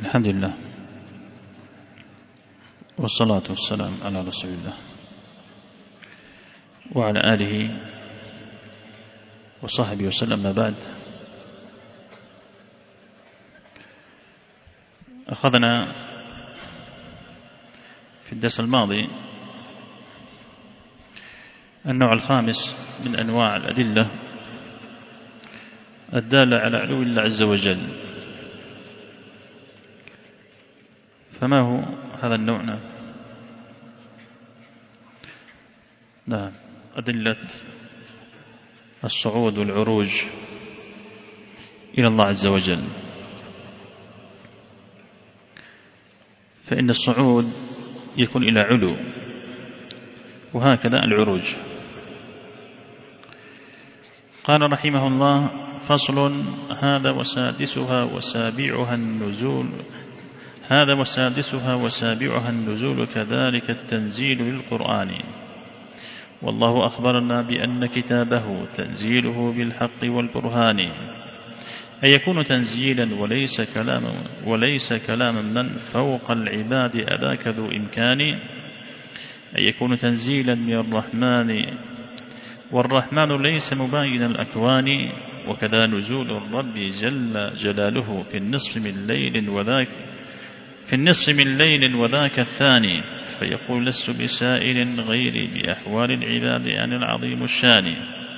الحمد لله والصلاة والسلام على رسول الله وعلى آله وصحبه وسلم. ما بعد، أخذنا في الدرس الماضي النوع الخامس من أنواع الأدلة الدالة على علو الله عز وجل. فما هو هذا النوع؟ نعم، أدلة الصعود والعروج إلى الله عز وجل. فإن الصعود يكون إلى علو، وهكذا العروج. قال رحمه الله: فصل: هذا وسادسها وسابعها النزول كذلك التنزيل للقرآن. والله أخبرنا بأن كتابه تنزيله بالحق والبرهان، أن يكون تنزيلا وليس كلاما من فوق العباد أذاك ذو إمكان، أن يكون تنزيلا من الرحمن والرحمن ليس مباين الأكوان. وكذا نزول الرب جل جلاله في النصف من ليل وذاك الثاني، فيقول: لست بسائل غيري بأحوال العباد عن العظيم الشان.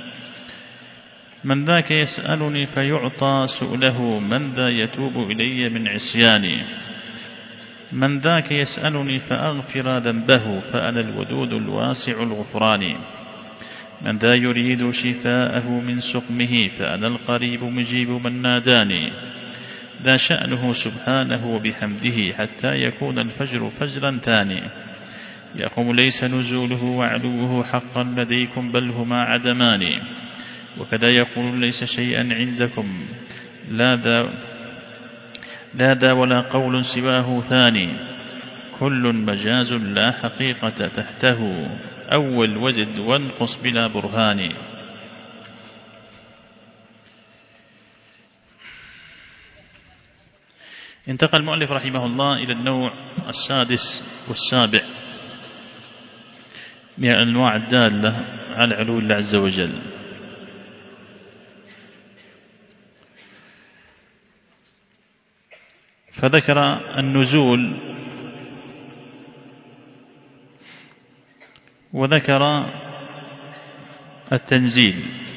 من ذاك يسألني فيعطى سؤله، من ذا يتوب إلي من عصياني. من ذاك يسألني فأغفر ذنبه، فأنا الودود الواسع الغفران. من ذا يريد شفاءه من سقمه، فأنا القريب مجيب من ناداني. ذا شأنه سبحانه بحمده، حتى يكون الفجر فجرا ثاني. يقوم ليس نزوله وعلوه حقا لديكم، بل هما عدمان. وكذا يقول: ليس شيئا عندكم لا ذا ولا قول سواه ثاني. كل مجاز لا حقيقة تحته، أول وزد وانقص بلا برهان. انتقل المؤلف رحمه الله إلى النوع السادس والسابع من أنواع الدالة على علو الله عز وجل. فذكر النزول وذكر التنزيل.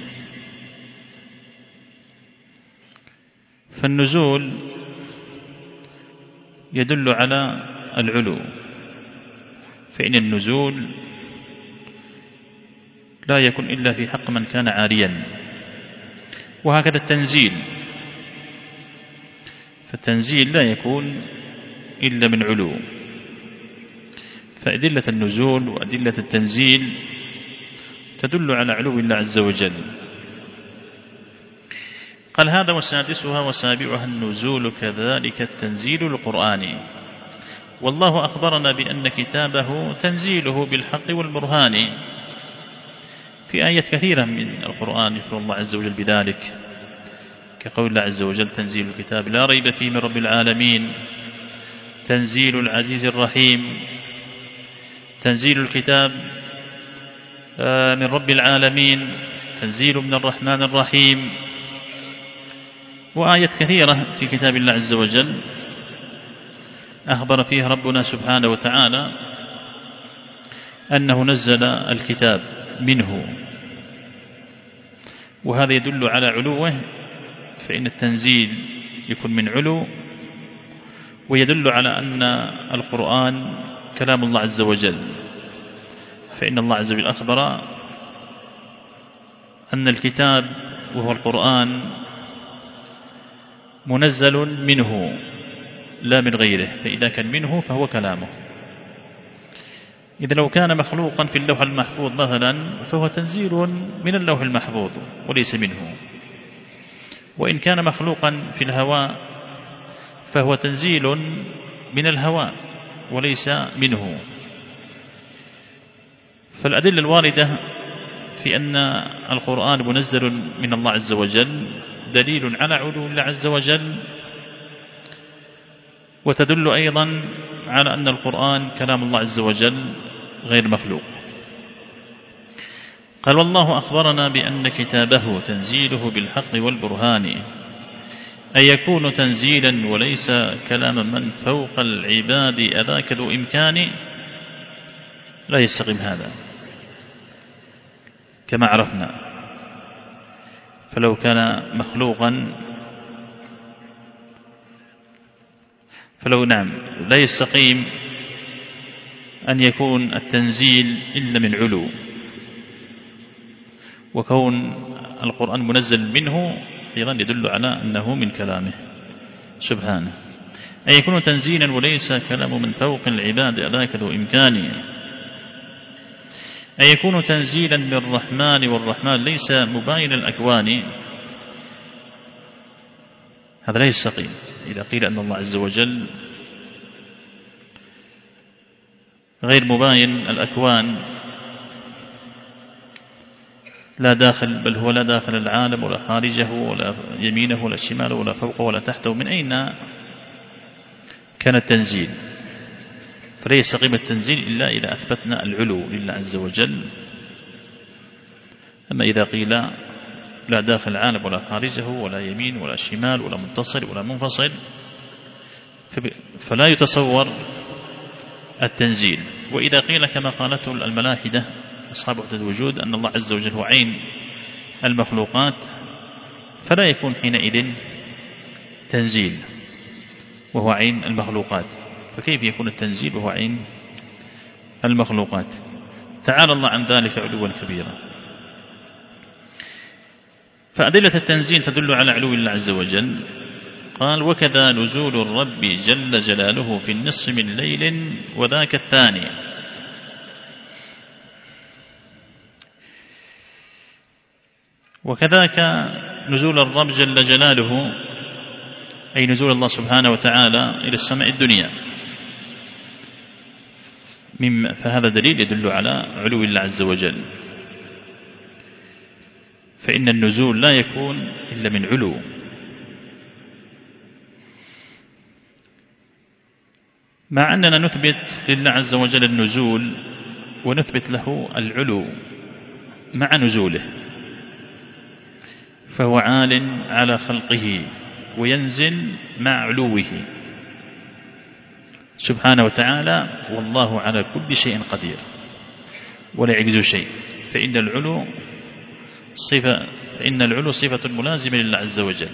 فالنزول يدل على العلو، فإن النزول لا يكون إلا في حق من كان عاليا. وهكذا التنزيل، فالتنزيل لا يكون إلا من علو. فأدلة النزول وأدلة التنزيل تدل على علو الله عز وجل. قال: هذا وسادسها وسابعها النزول كذلك التنزيل القرآني. والله أخبرنا بأن كتابه تنزيله بالحق والبرهان. في آيات كثيرة من القرآن يخبر الله عز وجل بذلك، كقول الله عز وجل: تنزيل الكتاب لا ريب فيه من رب العالمين، تنزيل العزيز الرحيم، تنزيل الكتاب من رب العالمين، تنزيل من الرحمن الرحيم. وآيات كثيرة في كتاب الله عز وجل أخبر فيها ربنا سبحانه وتعالى أنه نزل الكتاب منه، وهذا يدل على علوه. فإن التنزيل يكون من علو، ويدل على أن القرآن كلام الله عز وجل. فإن الله عز وجل أخبر أن الكتاب وهو القرآن منزل منه لا من غيره، فإذا كان منه فهو كلامه. إذا لو كان مخلوقا في اللوح المحفوظ مثلا فهو تنزيل من اللوح المحفوظ وليس منه، وإن كان مخلوقا في الهواء فهو تنزيل من الهواء وليس منه. فالأدلة الواردة في أن القرآن منزل من الله عز وجل دليل على علو الله عز وجل، وتدل أيضا على أن القرآن كلام الله عز وجل غير مخلوق. قال: والله أخبرنا بأن كتابه تنزيله بالحق والبرهان، أن يكون تنزيلا وليس كلام من فوق العباد أذاك ذو إمكان. لا يستقيم هذا كما عرفنا، فلو كان مخلوقا لا يستقيم أن يكون التنزيل إلا من علو، وكون القرآن منزل منه أيضا يدل على أنه من كلامه سبحانه. أن يكون تنزيلا وليس كلام من فوق العباد أذاك ذو إمكان، أن يكون تنزيلا للرحمن والرحمن ليس مباين الأكوان. هذا لا يستقيم إذا قيل أن الله عز وجل غير مباين الأكوان، لا داخل، بل هو لا داخل العالم ولا خارجه ولا يمينه ولا شماله ولا فوقه ولا تحته. من أين كان التنزيل؟ فلا يستقيم التنزيل إلا إذا أثبتنا العلو لله عز وجل. أما إذا قيل لا داخل العالم ولا خارجه ولا يمين ولا شمال ولا متصل ولا منفصل، فلا يتصور التنزيل. وإذا قيل كما قالته الملاحدة أصحاب وحدة الوجود أن الله عز وجل هو عين المخلوقات، فلا يكون حينئذ تنزيل وهو عين المخلوقات. فكيف يكون التنزيل وهو عين المخلوقات؟ تعالى الله عن ذلك علوا كبيرا. فأدلة التنزيل تدل على علو الله عز وجل. قال: وكذا نزول الرب جل جلاله في النصف من ليل وذاك الثاني. وكذاك نزول الرب جل جلاله، أي نزول الله سبحانه وتعالى إلى السماء الدنيا، فهذا دليل يدل على علو الله عز وجل. فإن النزول لا يكون إلا من علو. مع أننا نثبت لله عز وجل النزول ونثبت له العلو مع نزوله، فهو عال على خلقه وينزل مع علوه سبحانه وتعالى. والله على كل شيء قدير ولا يعجز شيء. فإن العلو صفة ملازمة لله عز وجل،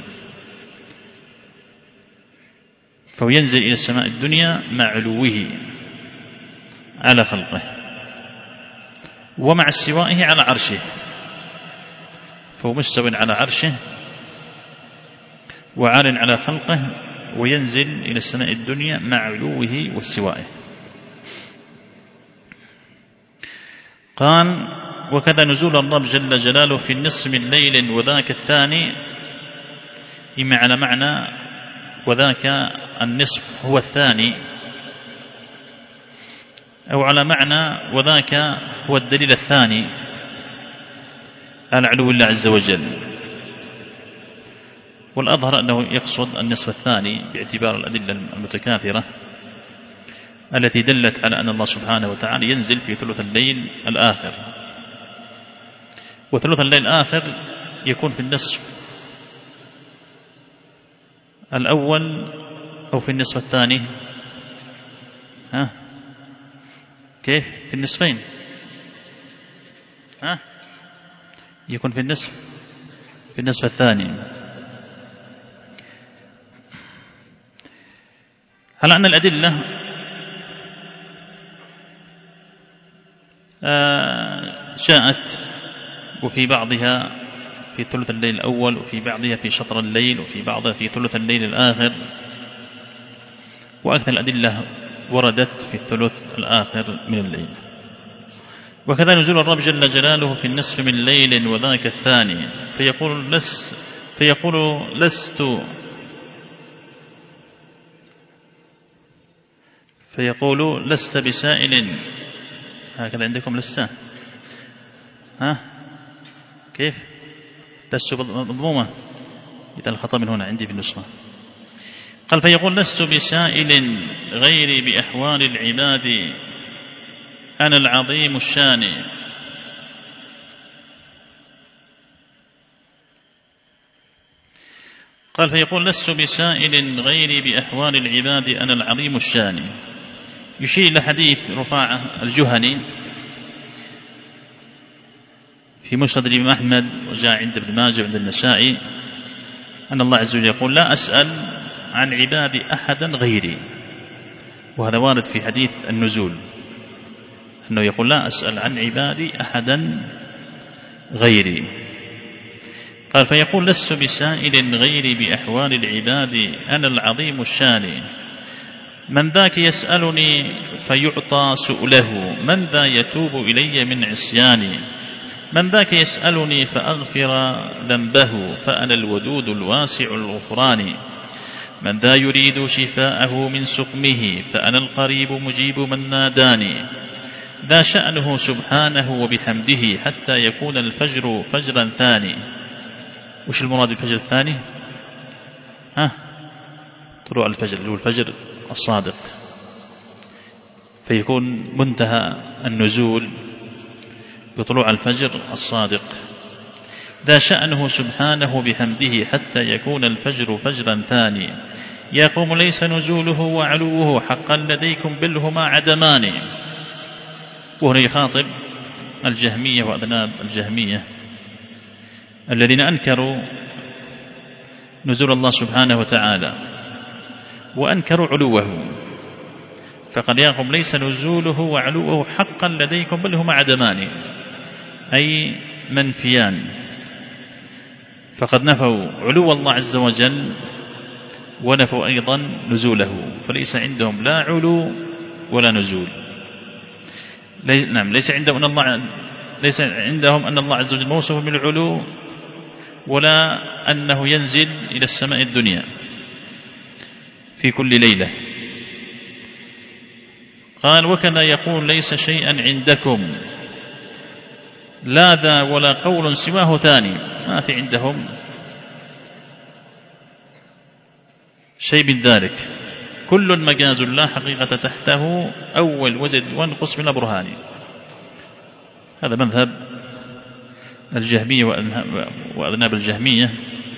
فهو ينزل إلى السماء الدنيا مع علوه على خلقه، ومع استوائه على عرشه، فهو مستو على عرشه وعال على خلقه، وينزل إلى السماء الدنيا مع علوه واستوائه. قال: وكذا نزول الرب جل جلاله في النصف من ليل وذاك الثاني، إما على معنى وذاك النصف هو الثاني، أو على معنى وذاك هو الدليل الثاني على علو الله عز وجل. والأظهر أنه يقصد النصف الثاني باعتبار الأدلة المتكاثرة التي دلت على أن الله سبحانه وتعالى ينزل في ثلث الليل الآخر. وثلث الليل الآخر يكون في النصف الأول أو في النصف الثاني؟ كيف؟ في النصفين؟ يكون في النصف الثاني. هل أن الأدلة جاءت وفي بعضها في ثلث الليل الأول، وفي بعضها في شطر الليل، وفي بعضها في ثلث الليل الآخر، وأكثر الأدلة وردت في الثلث الآخر من الليل. وكذا نزول الرب جل جلاله في النصف من ليل وذاك الثاني، فيقول لست بسائل. هكذا عندكم لست؟ كيف؟ لست مضمومة؟ إذا الخطأ من هنا عندي في النسخة. قال فيقول لست بسائل غيري بأحوال العباد أنا العظيم الشان. قال فيقول لست بسائل غيري بأحوال العباد أنا العظيم الشان، يشير إلى حديث رفاعة الجهني في مسند الإمام أحمد وجاء عند ابن ماجه وعند النسائي أن الله عز وجل يقول لا أسأل عن عبادي أحدا غيري، وهذا وارد في حديث النزول أنه يقول لا أسأل عن عبادي أحدا غيري. قال فيقول لست بسائل غيري بأحوال العباد أنا العظيم الشان، من ذاك يسألني فيعطى سؤله من ذا يتوب إلي من عصياني، من ذاك يسألني فأغفر ذنبه فأنا الودود الواسع الغفران، من ذا يريد شفاءه من سقمه فأنا القريب مجيب من ناداني، ذا شأنه سبحانه وبحمده حتى يكون الفجر فجرا ثاني. وش المراد بالفجر الثاني؟ طلوع الفجر اللي هو الفجر الصادق، فيكون منتهى النزول بطلوع الفجر الصادق. ذا شأنه سبحانه بحمده حتى يكون الفجر فجرا ثاني، يقوم ليس نزوله وعلوه حقا لديكم بلهما عدمان. وهنا يخاطب الجهمية وأذناب الجهمية الذين أنكروا نزول الله سبحانه وتعالى وأنكروا علوه، فقد يقوم ليس نزوله وعلوه حقا لديكم بل هما عدمان، أي منفيان، فقد نفوا علو الله عز وجل ونفوا أيضا نزوله، فليس عندهم لا علو ولا نزول. ليس عندهم أن الله عز وجل موصوف بالعلو ولا أنه ينزل إلى السماء الدنيا في كل ليلة. قال وكذا يقول ليس شيئا عندكم لا ذا ولا قول سواه ثاني، ما في عندهم شيء من ذلك، كل مجاز لا حقيقة تحته أول وزد وانقص من البرهان. هذا مذهب الجهمية وأذناب الجهمية،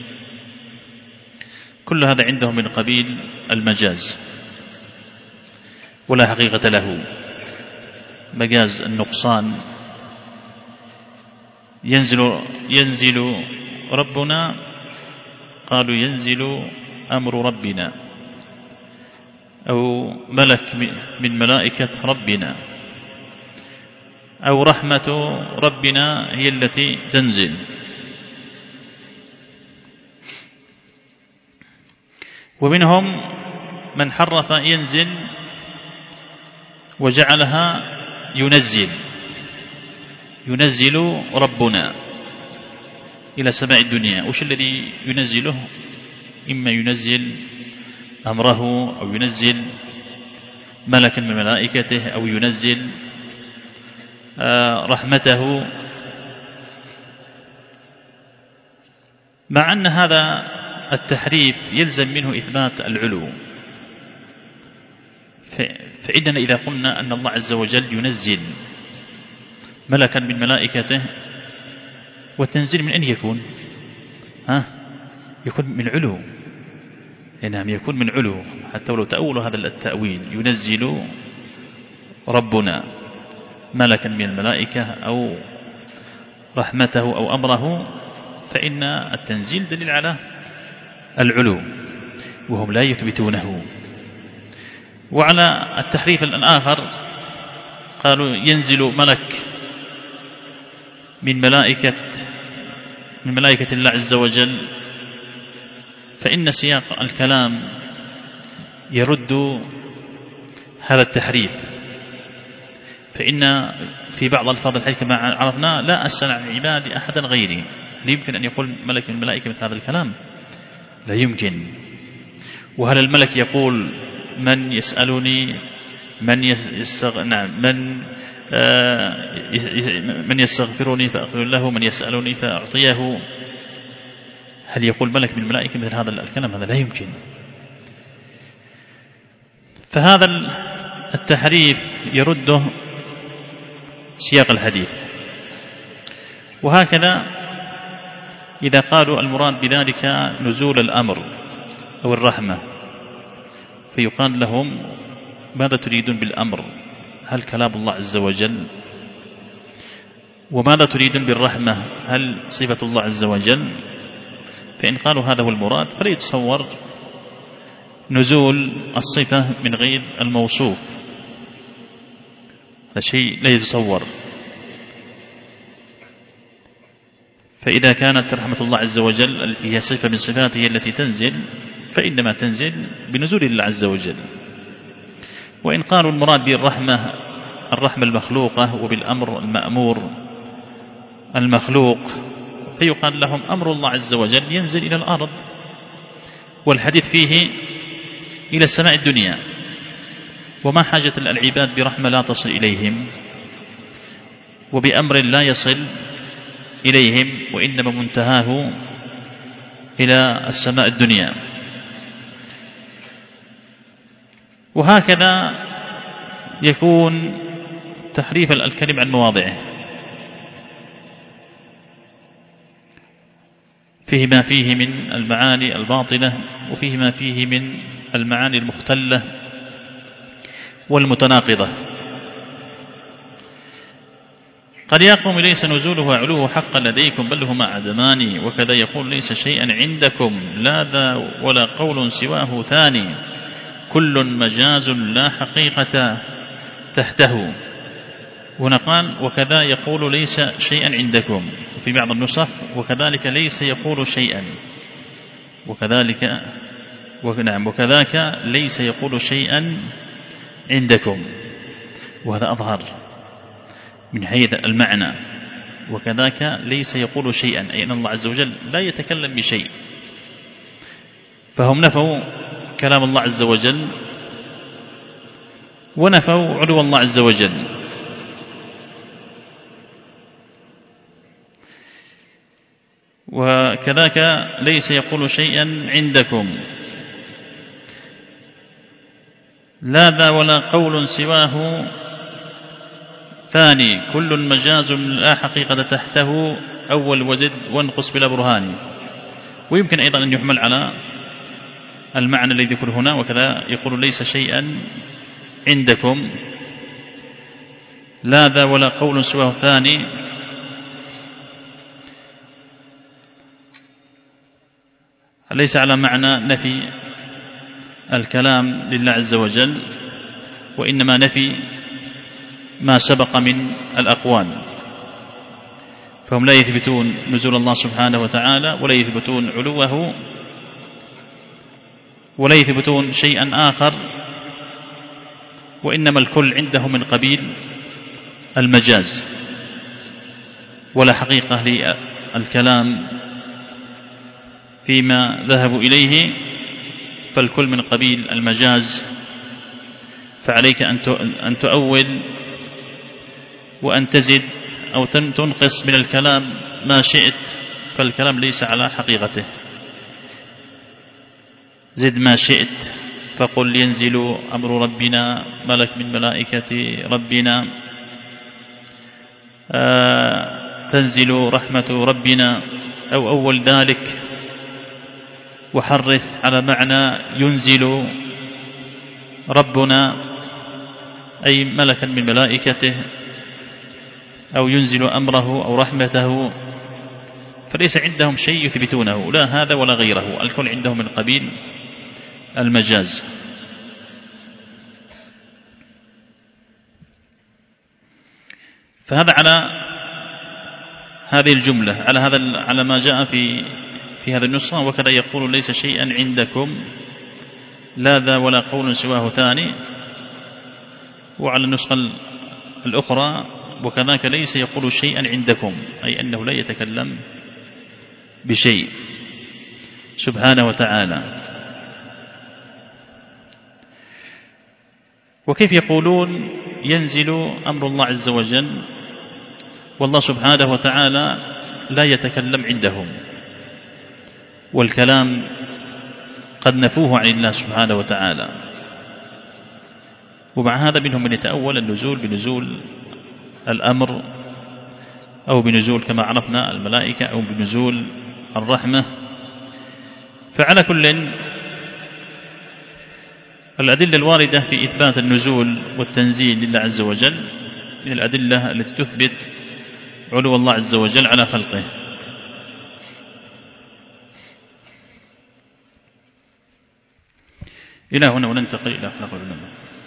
كل هذا عندهم من قبيل المجاز ولا حقيقة له. مجاز النقصان، ينزل ربنا، قالوا ينزل أمر ربنا، أو ملك من ملائكة ربنا، أو رحمة ربنا هي التي تنزل. ومنهم من حرف ينزل وجعلها ينزل ربنا إلى سماء الدنيا. وش الذي ينزله؟ إما ينزل أمره أو ينزل ملكا من ملائكته أو ينزل رحمته، مع أن هذا التحريف يلزم منه إثبات العلو. فإننا إذا قلنا أن الله عز وجل ينزل ملكا من ملائكته، والتنزيل من أين يكون؟ يكون من علو، نعم يكون من علو، حتى ولو تأولوا هذا التأويل ينزل ربنا ملكا من الملائكة أو رحمته أو أمره، فإن التنزيل دليل على العلو وهم لا يثبتونه. وعلى التحريف الآخر قالوا ينزل ملك من ملائكة الله عز وجل، فإن سياق الكلام يرد هذا التحريف. فإن في بعض الفاظ الحديث كما عرفنا لا أسأل عن عبادي أحدا غيري، هل يمكن أن يقول ملك من الملائكة مثل هذا الكلام؟ لا يمكن. وهل الملك يقول من يسألني من يستغفرني فأغفر له، من يسألني فأعطيه؟ هل يقول ملك من الملائكة مثل هذا الكلام؟ هذا لا يمكن. فهذا التحريف يرده سياق الحديث. وهكذا إذا قالوا المراد بذلك نزول الأمر أو الرحمة، فيقال لهم ماذا تريدون بالأمر؟ هل كلام الله عز وجل؟ وماذا تريدون بالرحمة؟ هل صفة الله عز وجل؟ فإن قالوا هذا هو المراد فلا يتصور نزول الصفة من غير الموصوف، هذا شيء لا يتصور. فإذا كانت رحمة الله عز وجل التي هي صفة من صفاته التي تنزل، فإنما تنزل بنزول الله عز وجل. وإن قالوا المراد بالرحمة الرحمة المخلوقة وبالأمر المأمور المخلوق، فيقال لهم أمر الله عز وجل ينزل إلى الأرض، والحديث فيه إلى السماء الدنيا، وما حاجة العباد برحمة لا تصل إليهم، وبأمر لا يصل إليهم، وإنما منتهاه إلى السماء الدنيا. وهكذا يكون تحريف الكلم عن مواضعه، فيه ما فيه من المعاني الباطلة، وفيه ما فيه من المعاني المختلة والمتناقضة. قد يقوم ليس نزوله وعلوه حقا لديكم بل هما عدمان، وكذا يقول ليس شيئا عندكم لا ذا ولا قول سواه ثاني، كل مجاز لا حقيقة تحته. هنا قال وكذا يقول ليس شيئا عندكم، في بعض النسخ وكذلك ليس يقول شيئا، وكذاك ليس يقول شيئا عندكم، وهذا أظهر من حيث المعنى. وكذاك ليس يقول شيئا أي أن الله عز وجل لا يتكلم بشيء، فهم نفوا كلام الله عز وجل ونفوا علو الله عز وجل. وكذاك ليس يقول شيئا عندكم لا ذا ولا قول سواه ثاني، كل مجاز لا حقيقة تحته، أول وزد وانقص بلا برهان. ويمكن أيضا أن يحمل على المعنى الذي ذكر هنا، وكذا يقول ليس شيئا عندكم لا ذا ولا قول سواه ثاني، ليس على معنى نفي الكلام لله عز وجل، وإنما نفي ما سبق من الأقوال. فهم لا يثبتون نزول الله سبحانه وتعالى، ولا يثبتون علوه، ولا يثبتون شيئا آخر، وإنما الكل عندهم من قبيل المجاز، ولا حقيقة للكلام فيما ذهبوا إليه، فالكل من قبيل المجاز. فعليك أن تؤول وأن تزد أو تنقص من الكلام ما شئت، فالكلام ليس على حقيقته. زد ما شئت، فقل ينزل أمر ربنا ملك من ملائكة ربنا، تنزل رحمة ربنا، أو أول ذلك وحرف على معنى ينزل ربنا أي ملكا من ملائكته، أو ينزل أمره أو رحمته، فليس عندهم شيء يثبتونه، لا هذا ولا غيره، الكل عندهم من قبيل المجاز. فهذا على هذه الجملة، على ما جاء في هذا النسخة، وكذا يقول ليس شيئا عندكم لا ذا ولا قول سواه ثاني. وعلى النسخة الأخرى وكذاك ليس يقول شيئا عندكم، أي أنه لا يتكلم بشيء سبحانه وتعالى. وكيف يقولون ينزل أمر الله عز وجل والله سبحانه وتعالى لا يتكلم عندهم، والكلام قد نفوه عن الله سبحانه وتعالى؟ ومع هذا منهم من يتأول النزول بنزول الأمر أو بنزول كما عرفنا الملائكة أو بنزول الرحمة. فعلى كل الأدلة الواردة في إثبات النزول والتنزيل لله عز وجل من الأدلة التي تثبت علو الله عز وجل على خلقه. إلى هنا وننتقل إلى أخلاق العلماء.